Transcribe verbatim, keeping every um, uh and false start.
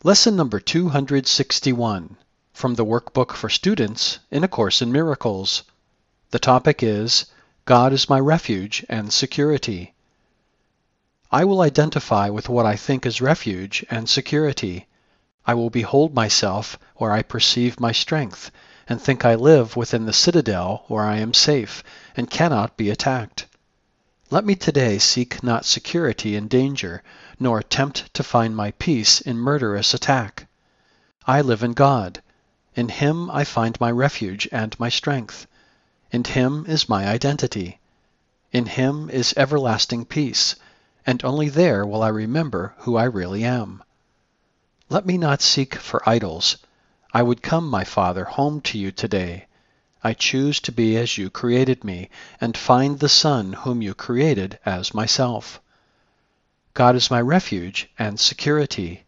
Lesson number two hundred sixty-one from the Workbook for Students in A Course in Miracles. The topic is, God is my refuge and security. I will identify with what I think is refuge and security. I will behold myself where I perceive my strength, and think I live within the citadel where I am safe and cannot be attacked. Let me today seek not security in danger, nor attempt to find my peace in murderous attack. I live in God. In Him I find my refuge and my strength. In Him is my identity. In Him is everlasting peace, and only there will I remember who I really am. Let me not seek for idols. I would come, my Father, home to you today. I choose to be as you created me, and find the Son whom you created as myself. God is my refuge and security.